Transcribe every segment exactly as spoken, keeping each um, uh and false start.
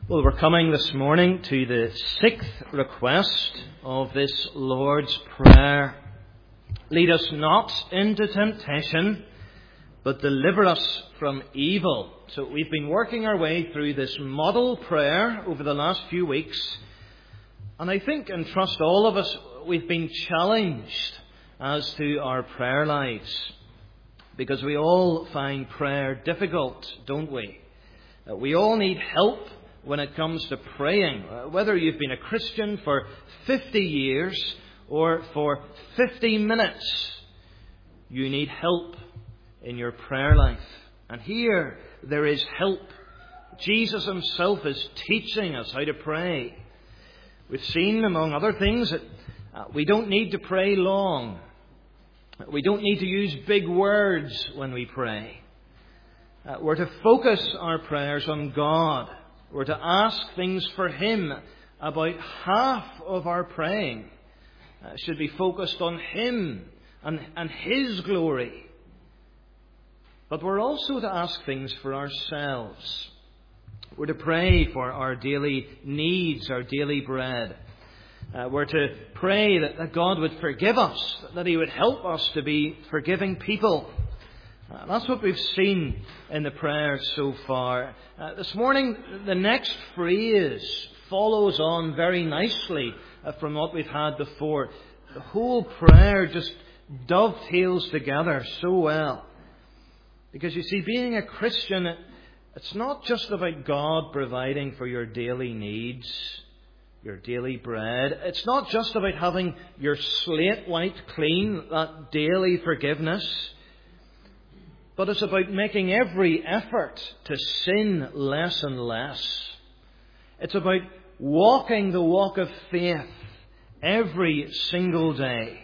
Well, we're coming this morning to the sixth request of this Lord's Prayer. Lead us not into temptation, but deliver us from evil. So we've been working our way through this model prayer over the last few weeks. And I think and trust all of us, we've been challenged as to our prayer lives. Because we all find prayer difficult, don't we? We all need help when it comes to praying. Whether you've been a Christian for fifty years or for fifty minutes, you need help in your prayer life. And here there is help. Jesus himself is teaching us how to pray. We've seen, among other things, that we don't need to pray long. We don't need to use big words when we pray. We're to focus our prayers on God. We're to ask things for Him. About half of our praying uh, should be focused on Him and, and His glory. But we're also to ask things for ourselves. We're to pray for our daily needs, our daily bread. Uh, we're to pray that, that God would forgive us, that He would help us to be forgiving people. Uh, that's what we've seen in the prayer so far. Uh, this morning, the next phrase follows on very nicely uh, from what we've had before. The whole prayer just dovetails together so well. Because you see, being a Christian, it, it's not just about God providing for your daily needs, your daily bread. It's not just about having your slate wiped clean, that daily forgiveness. But it's about making every effort to sin less and less. It's about walking the walk of faith every single day.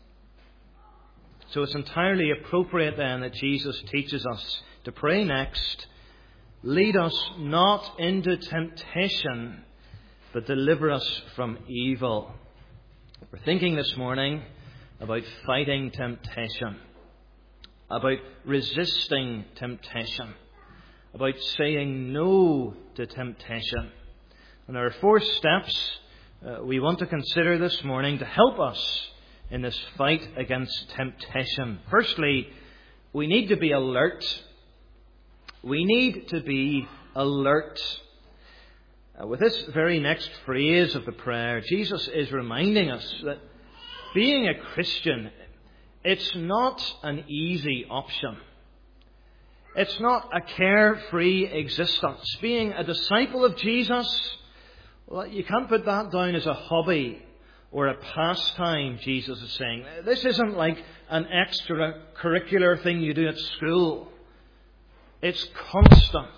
So it's entirely appropriate then that Jesus teaches us to pray next, lead us not into temptation, but deliver us from evil. We're thinking this morning about fighting temptation. About resisting temptation, about saying no to temptation. And there are four steps uh, we want to consider this morning to help us in this fight against temptation. Firstly, we need to be alert. We need to be alert. Uh, with this very next phrase of the prayer, Jesus is reminding us that being a Christian, it's not an easy option. It's not a carefree existence. Being a disciple of Jesus, well, you can't put that down as a hobby or a pastime, Jesus is saying. This isn't like an extracurricular thing you do at school. It's constant.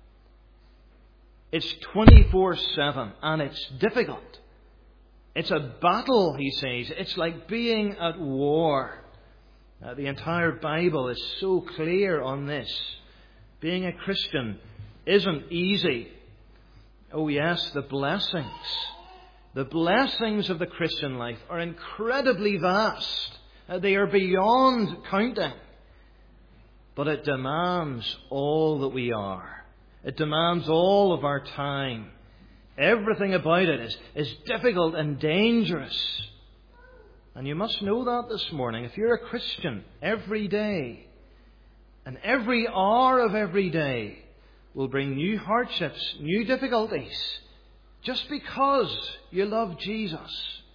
It's twenty-four seven, and it's difficult. It's a battle, he says. It's like being at war. Uh, the entire Bible is so clear on this. Being a Christian isn't easy. Oh yes, the blessings. The blessings of the Christian life are incredibly vast. Uh, they are beyond counting. But it demands all that we are. It demands all of our time. Everything about it is, is difficult and dangerous. And you must know that this morning. If you're a Christian, every day and every hour of every day will bring new hardships, new difficulties, just because you love Jesus.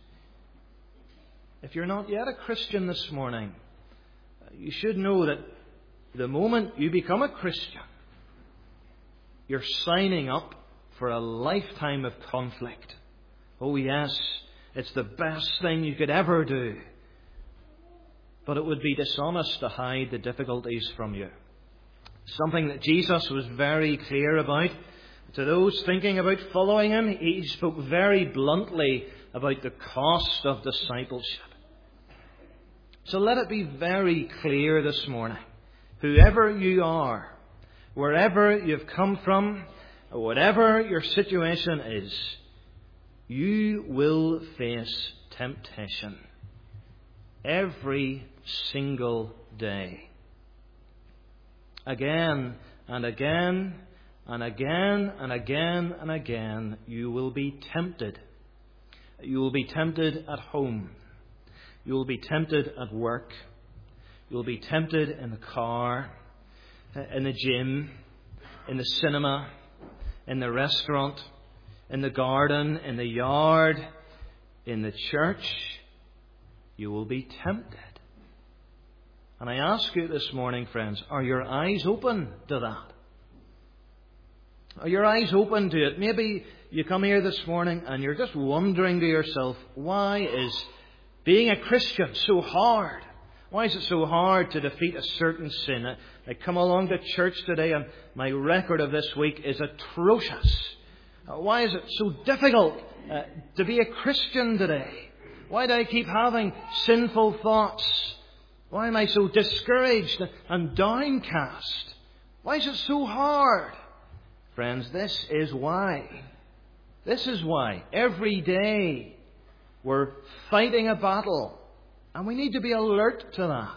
If you're not yet a Christian this morning, you should know that the moment you become a Christian, you're signing up for a lifetime of conflict. Oh yes, it's the best thing you could ever do. But it would be dishonest to hide the difficulties from you. Something that Jesus was very clear about. To those thinking about following Him, He spoke very bluntly about the cost of discipleship. So let it be very clear this morning. Whoever you are, wherever you've come from, whatever your situation is, you will face temptation every single day. Again and again And again and again and again you will be tempted. You will be tempted at home. You will be tempted at work. You will be tempted in the car, in the gym, in the cinema, in the restaurant, in the garden, in the yard, in the church. You will be tempted. And I ask you this morning, friends, are your eyes open to that? Are your eyes open to it? Maybe you come here this morning and you're just wondering to yourself, why is being a Christian so hard? Why is it so hard to defeat a certain sin? I come along to church today and my record of this week is atrocious. Why is it so difficult uh, to be a Christian today? Why do I keep having sinful thoughts? Why am I so discouraged and downcast? Why is it so hard? Friends, this is why. This is why. Every day we're fighting a battle. And we need to be alert to that.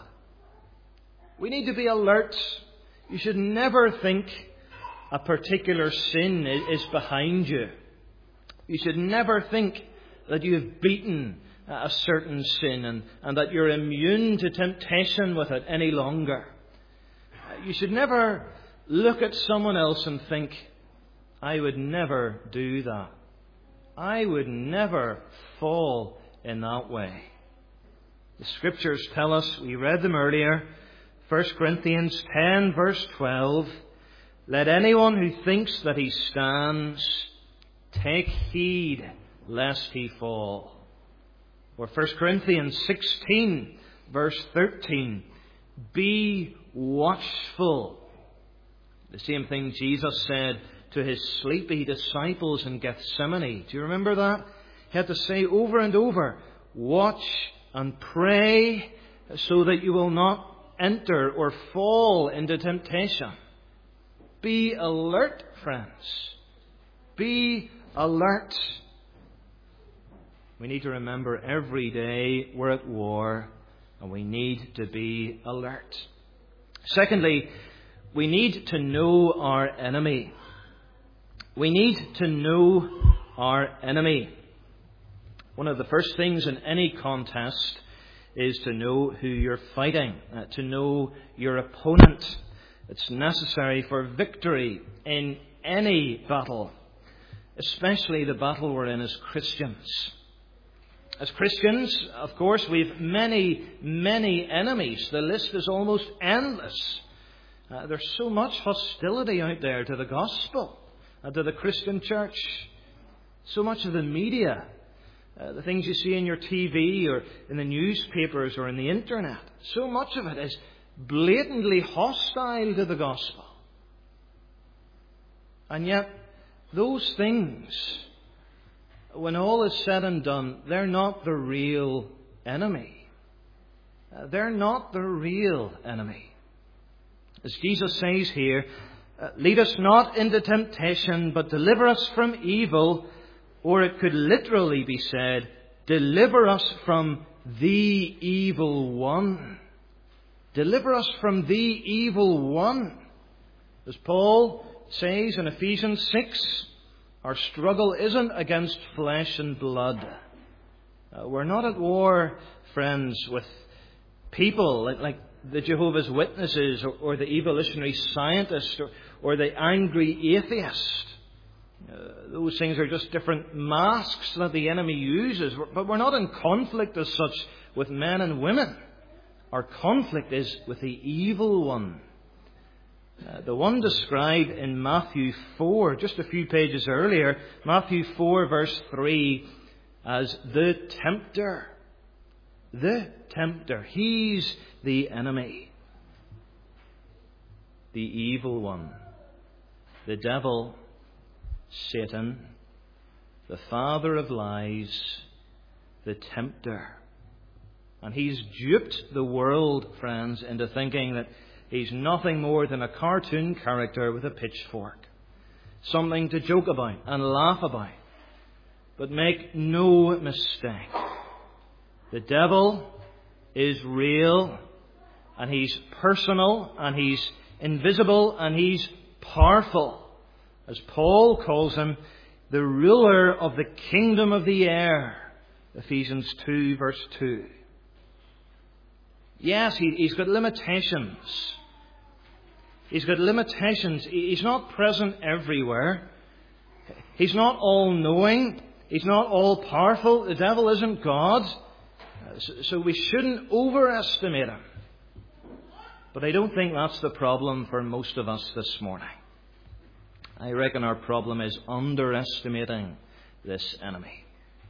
We need to be alert. You should never think a particular sin is behind you. You should never think that you've beaten a certain sin and, and that you're immune to temptation with it any longer. You should never look at someone else and think, I would never do that. I would never fall in that way. The Scriptures tell us, we read them earlier, First Corinthians ten verse twelve, let anyone who thinks that he stands take heed lest he fall. Or First Corinthians sixteen verse thirteen, be watchful. The same thing Jesus said to his sleepy disciples in Gethsemane. Do you remember that? He had to say over and over, watch and pray so that you will not enter or fall into temptation. Be alert, friends. Be alert. We need to remember every day we're at war and we need to be alert. Secondly, we need to know our enemy. We need to know our enemy. One of the first things in any contest is to know who you're fighting, uh, to know your opponent. It's necessary for victory in any battle, especially the battle we're in as Christians. As Christians, of course, we've many, many enemies. The list is almost endless. Uh, there's so much hostility out there to the gospel and to the Christian church. So much of the media, uh, the things you see in your T V or in the newspapers or in the internet, so much of it is blatantly hostile to the gospel. And yet, those things, when all is said and done, they're not the real enemy. Uh, they're not the real enemy. As Jesus says here, uh, lead us not into temptation, but deliver us from evil. Or it could literally be said, deliver us from the evil one. Deliver us from the evil one. As Paul says in Ephesians six, our struggle isn't against flesh and blood. Uh, we're not at war, friends, with people like, like the Jehovah's Witnesses or, or the evolutionary scientist or, or the angry atheist. Uh, those things are just different masks that the enemy uses. But we're not in conflict as such with men and women. Our conflict is with the evil one. Uh, the one described in Matthew four, just a few pages earlier, Matthew four verse three, as the tempter. The tempter. He's the enemy. The evil one. The devil, Satan, the father of lies, the tempter. And he's duped the world, friends, into thinking that he's nothing more than a cartoon character with a pitchfork. Something to joke about and laugh about. But make no mistake. The devil is real, and he's personal, and he's invisible, and he's powerful. As Paul calls him, the ruler of the kingdom of the air. Ephesians two, verse two. Yes, he, he's got limitations. He's got limitations. He's not present everywhere. He's not all-knowing. He's not all-powerful. The devil isn't God. So we shouldn't overestimate him. But I don't think that's the problem for most of us this morning. I reckon our problem is underestimating this enemy.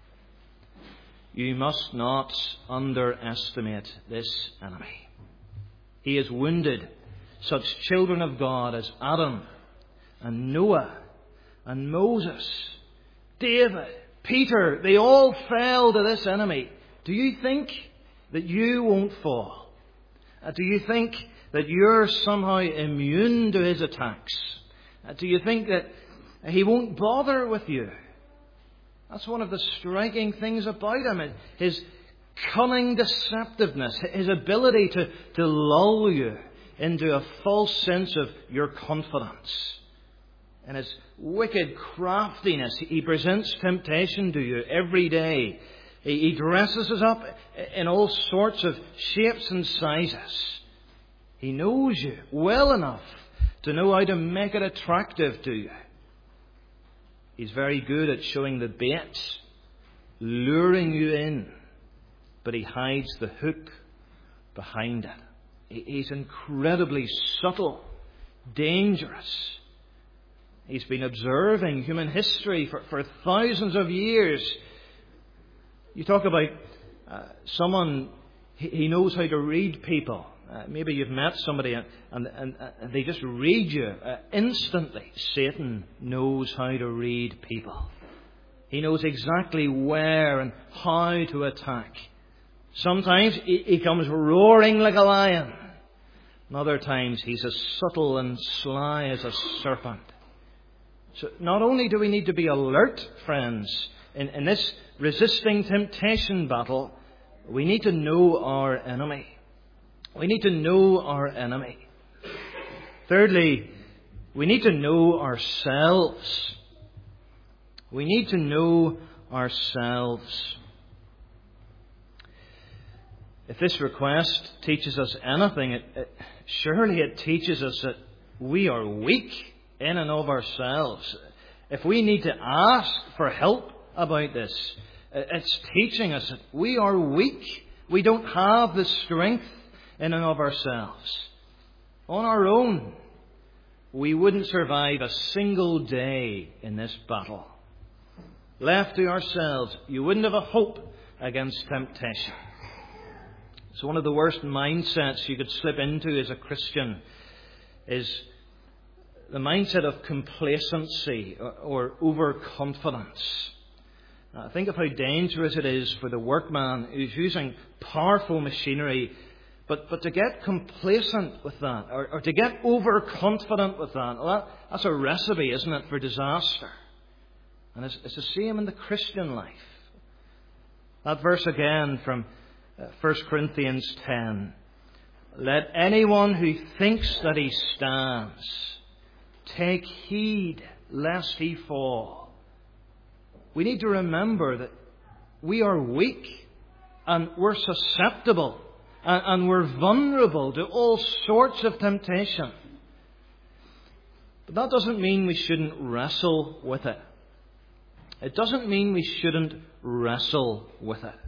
You must not underestimate this enemy. He has wounded such children of God as Adam and Noah and Moses, David, Peter. They all fell to this enemy. Do you think that you won't fall? Uh, do you think that you're somehow immune to his attacks? Uh, do you think that he won't bother with you? That's one of the striking things about him. His cunning deceptiveness, his ability to, to lull you into a false sense of your confidence. And his wicked craftiness, he presents temptation to you every day. He dresses us up in all sorts of shapes and sizes. He knows you well enough to know how to make it attractive to you. He's very good at showing the bait, luring you in, but he hides the hook behind it. He's incredibly subtle, dangerous. He's been observing human history for, for thousands of years. You talk about uh, someone, he, he knows how to read people. Uh, maybe you've met somebody and, and, and, and they just read you uh, instantly. Satan knows how to read people. He knows exactly where and how to attack. Sometimes he, he comes roaring like a lion. And other times he's as subtle and sly as a serpent. So not only do we need to be alert, friends, in, in this resisting temptation battle, we need to know our enemy. We need to know our enemy. Thirdly, we need to know ourselves. We need to know ourselves. If this request teaches us anything, it, it, surely it teaches us that we are weak in and of ourselves. If we need to ask for help about this, it's teaching us that we are weak. We don't have the strength in and of ourselves. On our own, we wouldn't survive a single day in this battle. Left to ourselves, you wouldn't have a hope against temptation. So one of the worst mindsets you could slip into as a Christian is the mindset of complacency or, or overconfidence. Now, think of how dangerous it is for the workman who's using powerful machinery, but, but to get complacent with that, or, or to get overconfident with that, well, that, that's a recipe, isn't it, for disaster. And it's, it's the same in the Christian life. That verse again from uh, First Corinthians ten. Let anyone who thinks that he stands take heed lest he fall. We need to remember that we are weak and we're susceptible and, and we're vulnerable to all sorts of temptation. But that doesn't mean we shouldn't wrestle with it. It doesn't mean we shouldn't wrestle with it.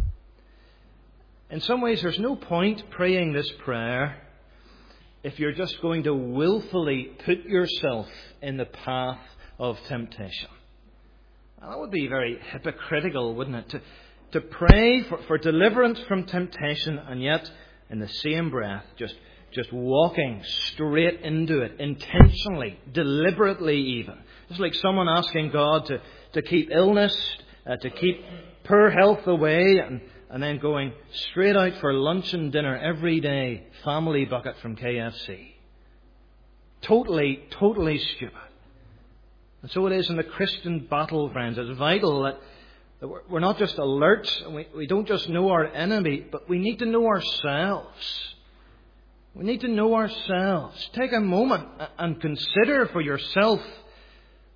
In some ways, there's no point praying this prayer if you're just going to willfully put yourself in the path of temptation. And that would be very hypocritical, wouldn't it? To, to pray for, for deliverance from temptation and yet, in the same breath, just, just walking straight into it, intentionally, deliberately even. It's like someone asking God to, to keep illness, uh, to keep poor health away, and, and then going straight out for lunch and dinner every day, family bucket from K F C. Totally, totally stupid. And so it is in the Christian battle, friends. It's vital that, that we're not just alert, and we, we don't just know our enemy, but we need to know ourselves. We need to know ourselves. Take a moment and consider for yourself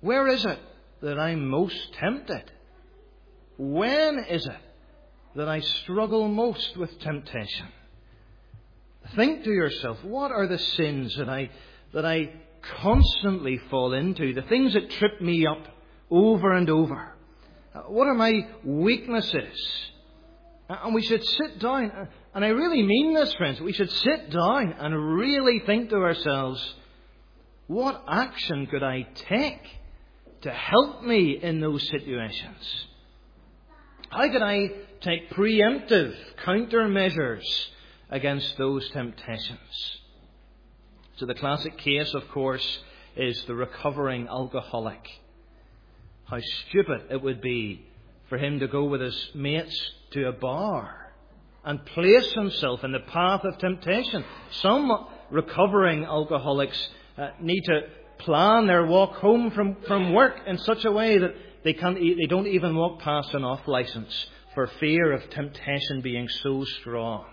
Where is it that I'm most tempted? When is it that I struggle most with temptation? Think to yourself, what are the sins that I that I constantly fall into? The things that trip me up over and over. What are my weaknesses? And we should sit down, and I really mean this, friends, we should sit down and really think to ourselves, what action could I take to help me in those situations? How could I take preemptive countermeasures against those temptations? So the classic case, of course, is the recovering alcoholic. How stupid it would be for him to go with his mates to a bar and place himself in the path of temptation. Some recovering alcoholics uh, need to plan their walk home from, from work in such a way that they can't, they don't even walk past an off license for fear of temptation being so strong.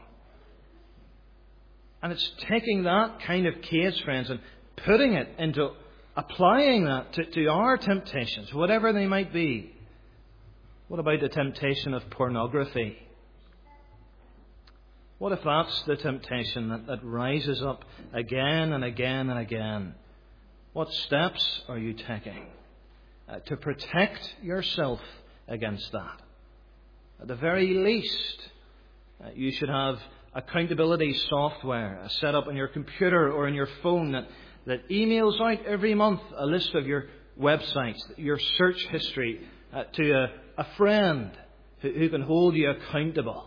And it's taking that kind of case, friends, and putting it into applying that to, to our temptations, whatever they might be. What about the temptation of pornography? What if that's the temptation that, that rises up again and again and again? What steps are you taking uh, to protect yourself against that? At the very least, uh, you should have accountability software set up on your computer or on your phone that, that emails out every month a list of your websites, your search history uh, to a, a friend who, who can hold you accountable.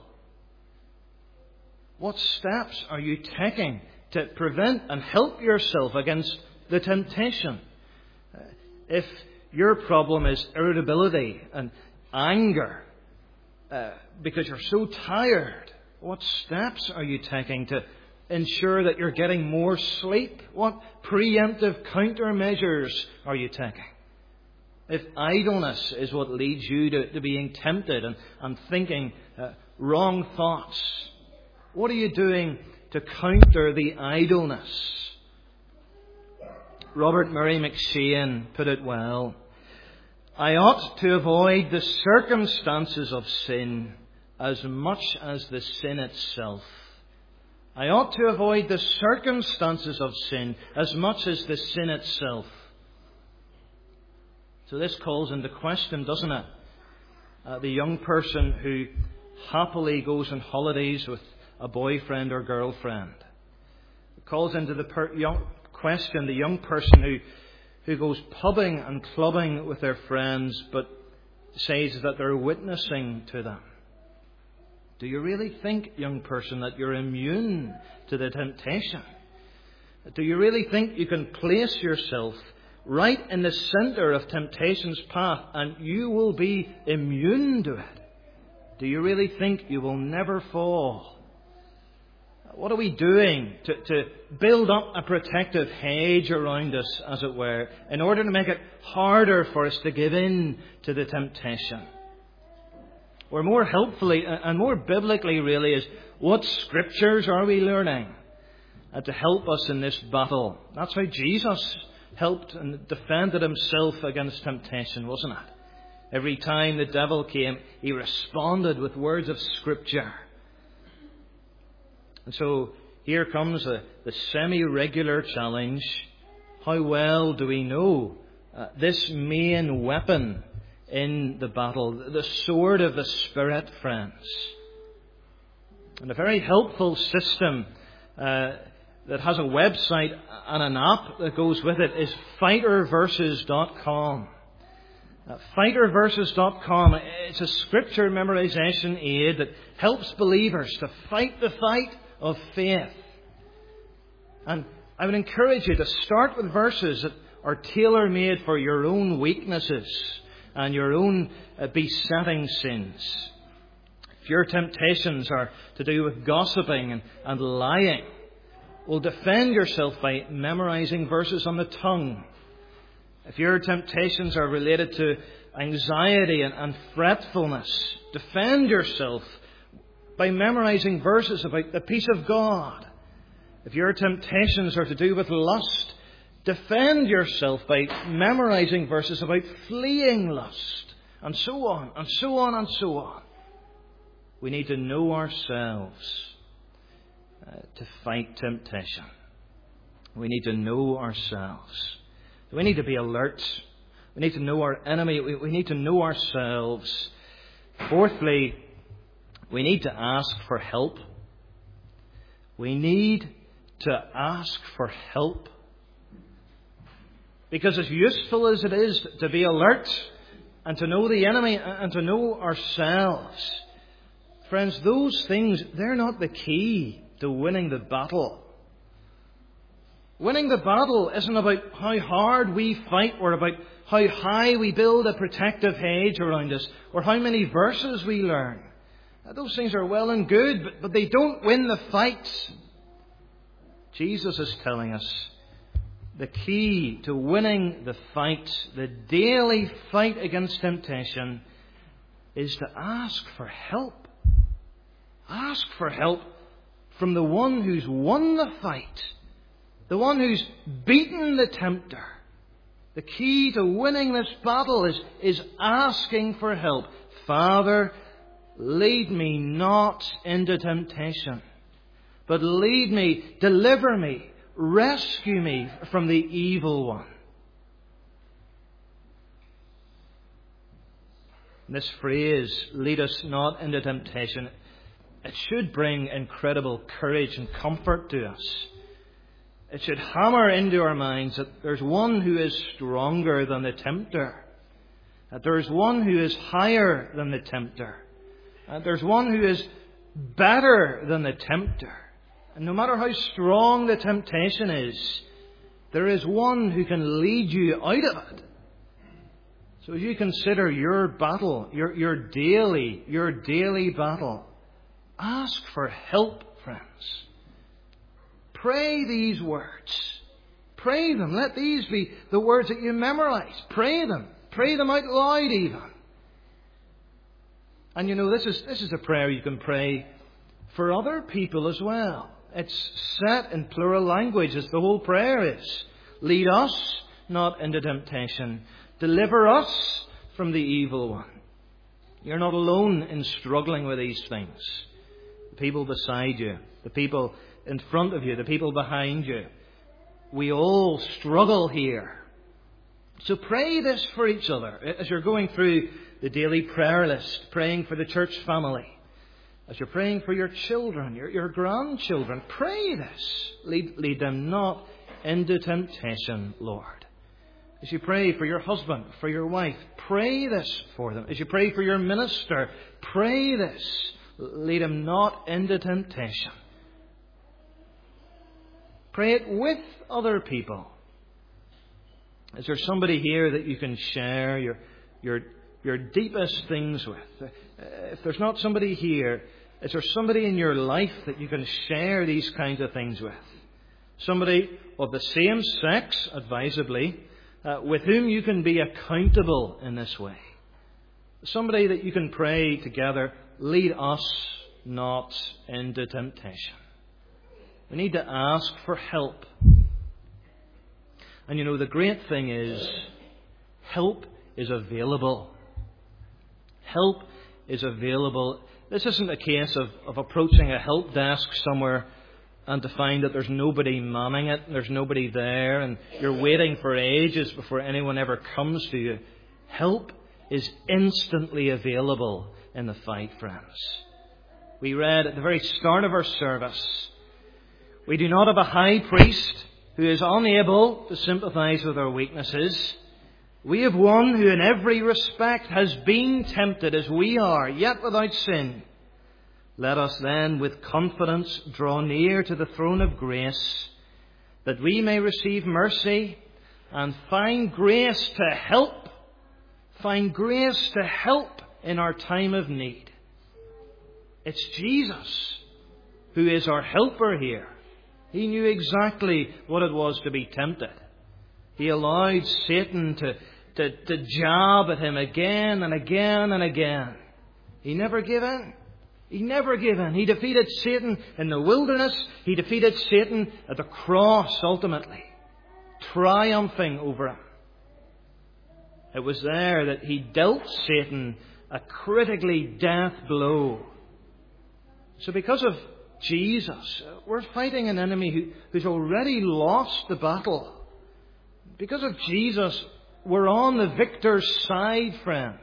What steps are you taking to prevent and help yourself against the temptation? Uh, if your problem is irritability and anger uh, because you're so tired, what steps are you taking to ensure that you're getting more sleep? What preemptive countermeasures are you taking? If idleness is what leads you to, to being tempted and, and thinking uh, wrong thoughts, what are you doing to counter the idleness? Robert Murray McCheyne put it well. I ought to avoid the circumstances of sin as much as the sin itself. I ought to avoid the circumstances of sin as much as the sin itself. So this calls into question, doesn't it? Uh, the young person who happily goes on holidays with a boyfriend or girlfriend. It calls into the per- young question the young person who, who goes pubbing and clubbing with their friends but says that they're witnessing to them. Do you really think, young person, that you're immune to the temptation? Do you really think you can place yourself right in the centre of temptation's path and you will be immune to it? Do you really think you will never fall? What are we doing to, to build up a protective hedge around us, as it were, in order to make it harder for us to give in to the temptation? Or more helpfully and more biblically, really, is what scriptures are we learning uh, to help us in this battle? That's how Jesus helped and defended himself against temptation, wasn't it? Every time the devil came, he responded with words of scripture. And so here comes a, the semi-regular challenge. How well do we know uh, this main weapon in the battle, the sword of the Spirit, friends? And a very helpful system uh, that has a website and an app that goes with it is fighter verses dot com. Uh, fighter verses dot com, it's a scripture memorization aid that helps believers to fight the fight of faith. And I would encourage you to start with verses that are tailor-made for your own weaknesses and your own uh, besetting sins. If your temptations are to do with gossiping and, and lying, well, defend yourself by memorizing verses on the tongue. If your temptations are related to anxiety and, and fretfulness, defend yourself by memorizing verses about the peace of God. If your temptations are to do with lust, defend yourself by memorizing verses about fleeing lust, and so on, and so on, and so on. We need to know ourselves uh, to fight temptation. We need to know ourselves. We need to be alert. We need to know our enemy. We, we need to know ourselves. Fourthly, we need to ask for help. We need to ask for help. Because as useful as it is to be alert and to know the enemy and to know ourselves, friends, those things, they're not the key to winning the battle. Winning the battle isn't about how hard we fight or about how high we build a protective hedge around us or how many verses we learn. Those things are well and good, but, but they don't win the fight. Jesus is telling us the key to winning the fight, the daily fight against temptation, is to ask for help. Ask for help from the one who's won the fight, the one who's beaten the tempter. The key to winning this battle is, is asking for help. Father, lead me not into temptation, but lead me, deliver me, rescue me from the evil one. This phrase, lead us not into temptation, it should bring incredible courage and comfort to us. It should hammer into our minds that there's one who is stronger than the tempter. That there's one who is higher than the tempter. That there's one who is better than the tempter. And no matter how strong the temptation is, there is one who can lead you out of it. So as you consider your battle, your, your daily, your daily battle, ask for help, friends. Pray these words. Pray them. Let these be the words that you memorize. Pray them. Pray them out loud even. And you know, this is, this is a prayer you can pray for other people as well. It's set in plural language, as the whole prayer is. Lead us not into temptation. Deliver us from the evil one. You're not alone in struggling with these things. The people beside you, the people in front of you, the people behind you, we all struggle here. So pray this for each other as you're going through the daily prayer list, praying for the church family. As you're praying for your children, your, your grandchildren, pray this. Lead, lead them not into temptation, Lord. As you pray for your husband, for your wife, pray this for them. As you pray for your minister, pray this. Lead them not into temptation. Pray it with other people. Is there somebody here that you can share your, your, your deepest things with? If there's not somebody here, is there somebody in your life that you can share these kinds of things with? Somebody of the same sex, advisably, uh, with whom you can be accountable in this way. Somebody that you can pray together, lead us not into temptation. We need to ask for help. And you know, the great thing is, help is available. Help is available. This isn't a case of, of approaching a help desk somewhere and to find that there's nobody manning it, there's nobody there, and you're waiting for ages before anyone ever comes to you. Help is instantly available in the fight, friends. We read at the very start of our service, we do not have a high priest who is unable to sympathize with our weaknesses. We have one who in every respect has been tempted as we are, yet without sin. Let us then with confidence draw near to the throne of grace, that we may receive mercy and find grace to help, find grace to help in our time of need. It's Jesus who is our helper here. He knew exactly what it was to be tempted. He allowed Satan to, to, to jab at him again and again and again. He never gave in. He never gave in. He defeated Satan in the wilderness. He defeated Satan at the cross ultimately. triumphing over him. It was there that he dealt Satan a critically death blow. So because of Jesus, we're fighting an enemy who, who's already lost the battle. Because of Jesus, we're on the victor's side, friends.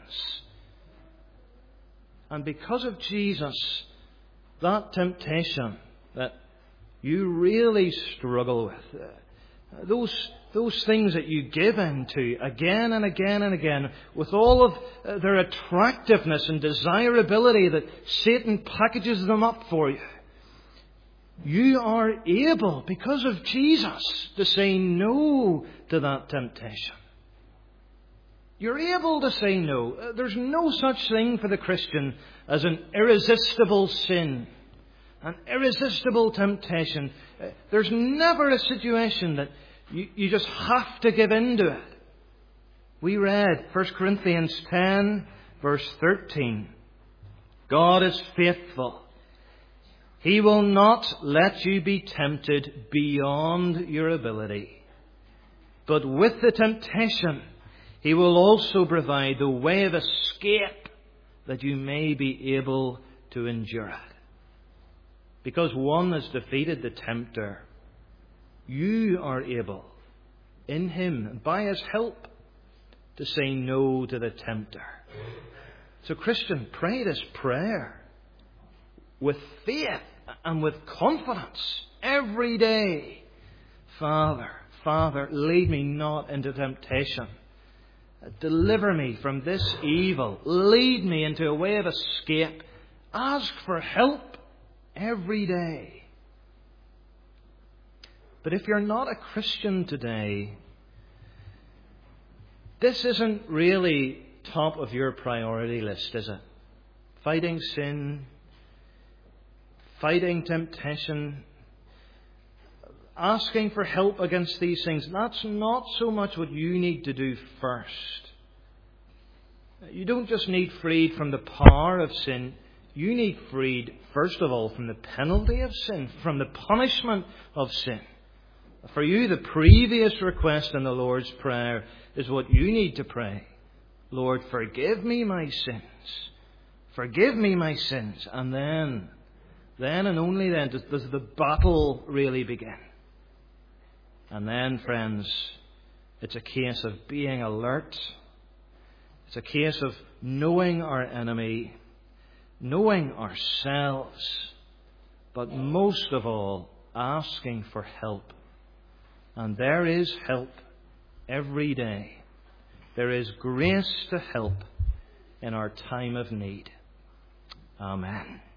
And because of Jesus, that temptation that you really struggle with, uh, those, those things that you give in to again and again and again, with all of uh, their attractiveness and desirability that Satan packages them up for you, you are able, because of Jesus, to say no to that temptation. You're able to say no. There's no such thing for the Christian as an irresistible sin, an irresistible temptation. There's never a situation that you, you just have to give in to it. We read First Corinthians ten, verse thirteen. God is faithful. He will not let you be tempted beyond your ability. But with the temptation, He will also provide the way of escape that you may be able to endure it. Because one has defeated the tempter, you are able, in Him and by His help, to say no to the tempter. So Christian, pray this prayer with faith and with confidence every day. Father, Father, lead me not into temptation. Deliver me from this evil. Lead me into a way of escape. Ask for help every day. But if you're not a Christian today, this isn't really top of your priority list, is it? Fighting sin, fighting temptation, asking for help against these things. That's not so much what you need to do first. You don't just need freed from the power of sin. You need freed, first of all, from the penalty of sin, from the punishment of sin. For you, the previous request in the Lord's Prayer is what you need to pray. Lord, forgive me my sins. Forgive me my sins. And then, then and only then does, does the battle really begin. And then, friends, it's a case of being alert. It's a case of knowing our enemy, knowing ourselves, but most of all, asking for help. And there is help every day. There is grace to help in our time of need. Amen.